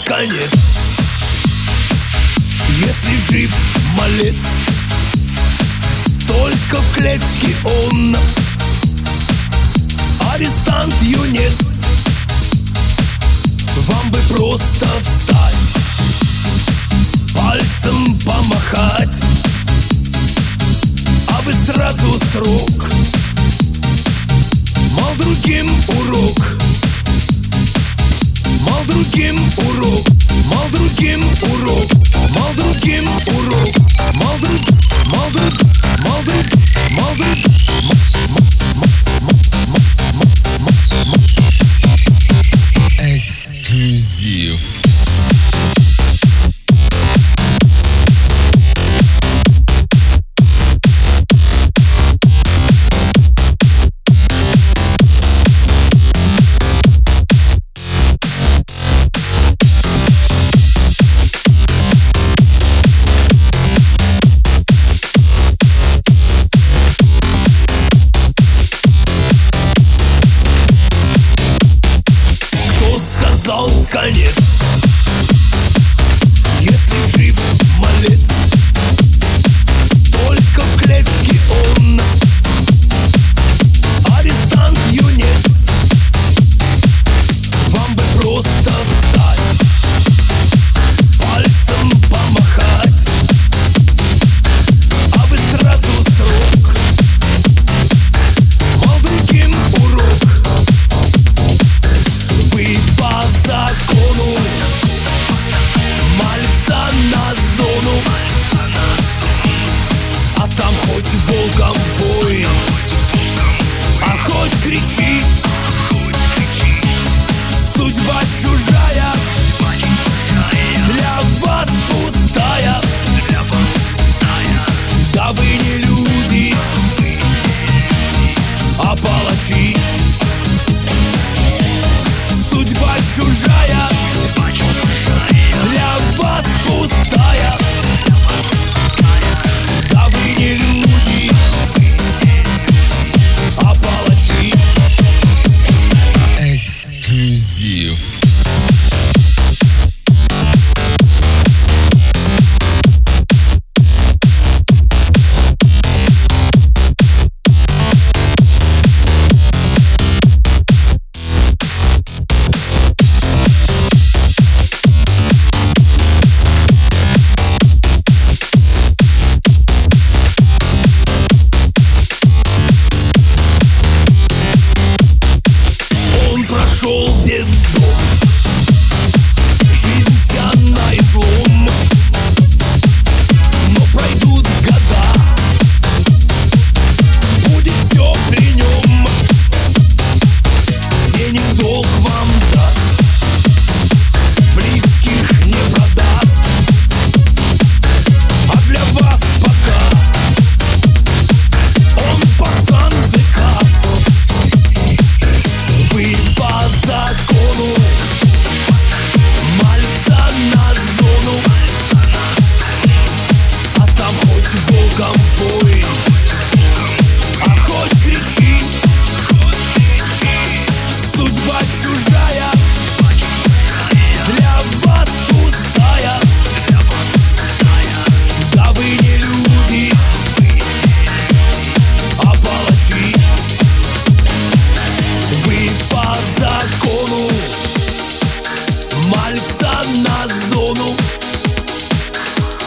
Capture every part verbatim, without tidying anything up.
конец. Если жив малец, только в клетке он арестант юнец. Вам бы просто встать, пальцем помахать, а вы сразу срок. Мол, другим урок, мол, другим урок, мол, другим урок, мол, другим урок, мол, друг, мол, друг, мол, друг, мол, друг. Эксклюзив. Конец. Если жив малец, только в клетке он арестант юнец. Вам бы просто встать, пальцем помахать, а вы сразу срок. Мол, другим урок. Вы по закону мальца на зону, а там хоть волком вой, а хоть кричи. Судьба чужая, для вас пустая. Да вы не люди, а палачи. Судьба чужая, для вас пустая. Да вы не люди, а палачи. Эксклюзив. Прошел детдом, жизнь вся на излом, но пройдут года, будет все при нем. Денег в долг вам даст, близких не продаст, а для вас пока он пацан ЗК. Вы по закону мальца на зону, а там хоть волком вой, а хоть кричи. Судьба чужая, для вас пустая. Да вы не люди, а палачи. Вы по закону мальца на зону,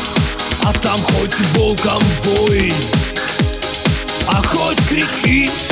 а там хоть волком вой, а хоть кричи.